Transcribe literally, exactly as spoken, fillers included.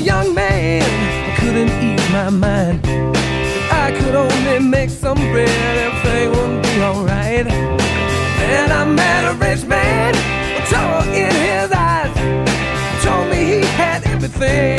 young man, I couldn't ease my mind. If I could only make some bread, everything would be alright. Then I met a rich man with trouble in his eyes. Told me he had everything